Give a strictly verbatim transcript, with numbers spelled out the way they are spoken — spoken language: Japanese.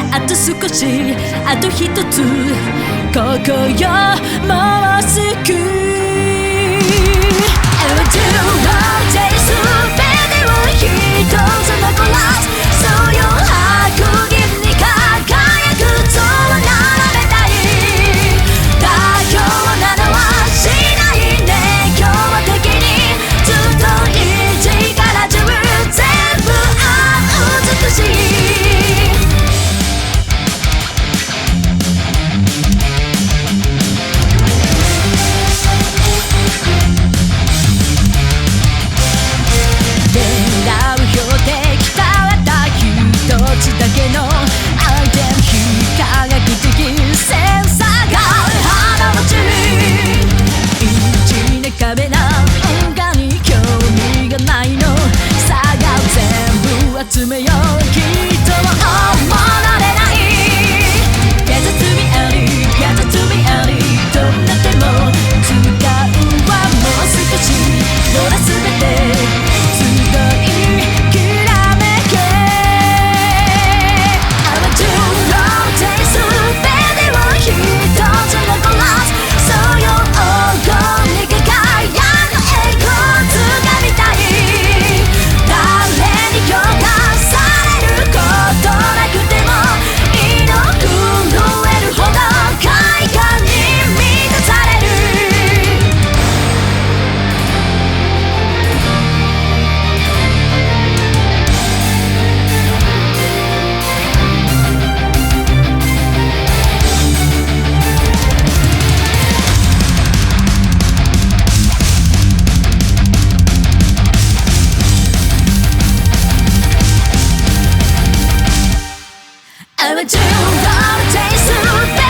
あと少しあと一つここよもうすぐ集めようきっと守られない Get to me early, get to me early どんな手も使うはもう少しほら全て集いきらめけ I want to rotate 全てを一つ残らずそうよ黄金に輝く栄光を掴みたい誰に評価I want to rotate